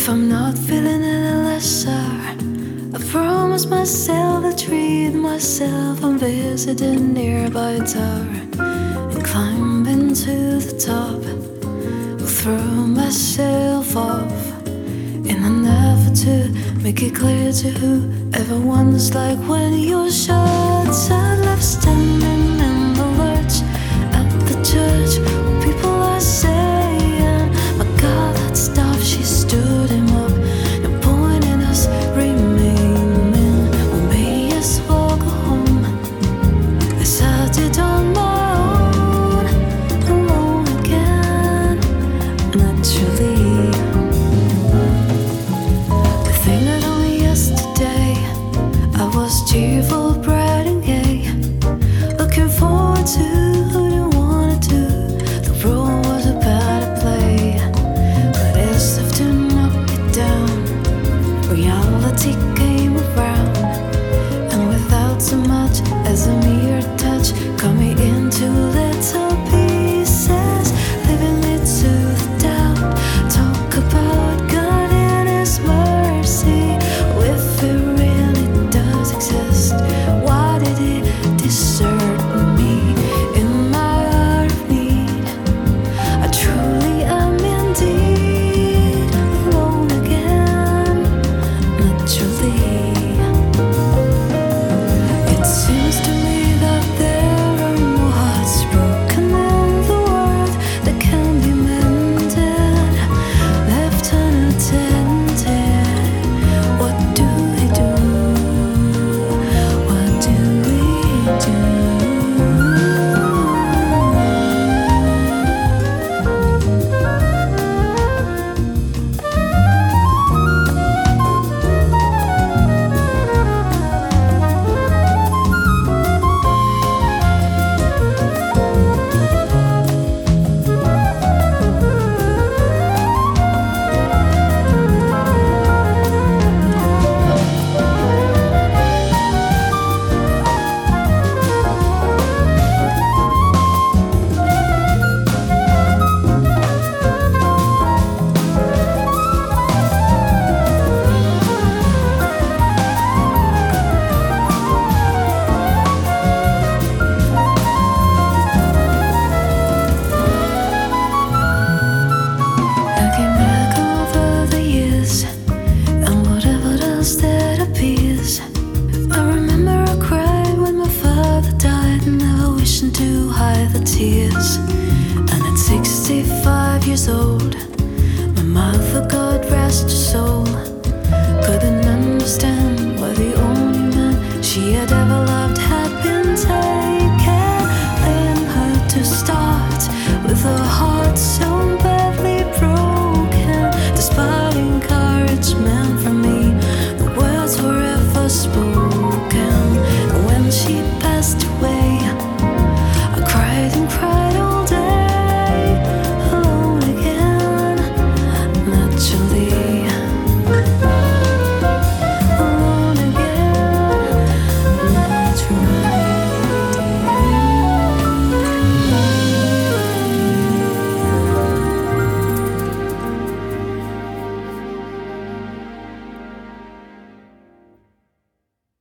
I'm not feeling any lesser, I promise myself to treat myself. I'm visiting nearby tower and climbing to the top. Will throw myself off in an effort to make it clear to whoever wonders, like when your shots are left standing in the lurch at the church. People are saying, my God, that stuff, she stood him up. No point in us remaining, we may as well go home, as I did on my own, alone again, naturally. The thing that only yesterday I was cheerful, bright and gay, looking forward to who didn't wanna do. The role was about to play, but as if to knock it down, reality came around, and without so much as a mere touch, cut me into little pieces, leaving me to the doubt. Talk about God and His mercy, if it really does exist, why did He desert me in my hour of need? I truly am indeed alone again, naturally. It seems to me that there are no hearts broken in the world that can be mended, left unattended. What do we do? What do we do? Looking back over the years and whatever else that appears, I remember I cried when my father died, never wishing to hide the tears. And at 65 years old, my mother, God rest her soul, couldn't understand why the only man she had ever